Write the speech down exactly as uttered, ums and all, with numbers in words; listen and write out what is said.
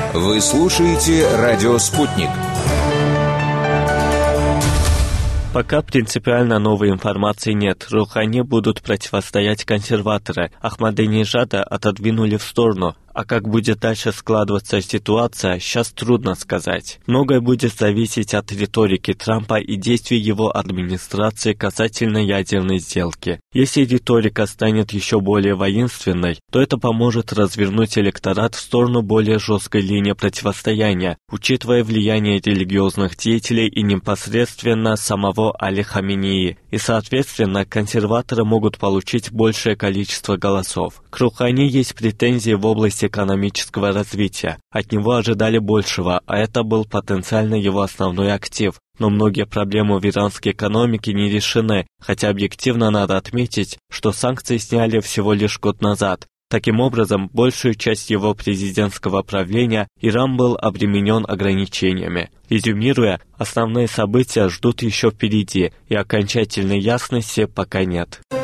Вы слушаете «Радио Спутник». Пока принципиально новой информации нет. Рухани будут противостоять консерваторы. Ахмадинежада отодвинули в сторону. А как будет дальше складываться ситуация, сейчас трудно сказать. Многое будет зависеть от риторики Трампа и действий его администрации касательно ядерной сделки. Если риторика станет еще более воинственной, то это поможет развернуть электорат в сторону более жесткой линии противостояния, учитывая влияние религиозных деятелей и непосредственно самого Али Хаменеи. И, соответственно, консерваторы могут получить большее количество голосов. К Рухани есть претензии в области экономического развития. От него ожидали большего, а это был потенциально его основной актив. Но многие проблемы в иранской экономике не решены, хотя объективно надо отметить, что санкции сняли всего лишь год назад. Таким образом, большую часть его президентского правления Иран был обременен ограничениями. Резюмируя, основные события ждут еще впереди, и окончательной ясности пока нет.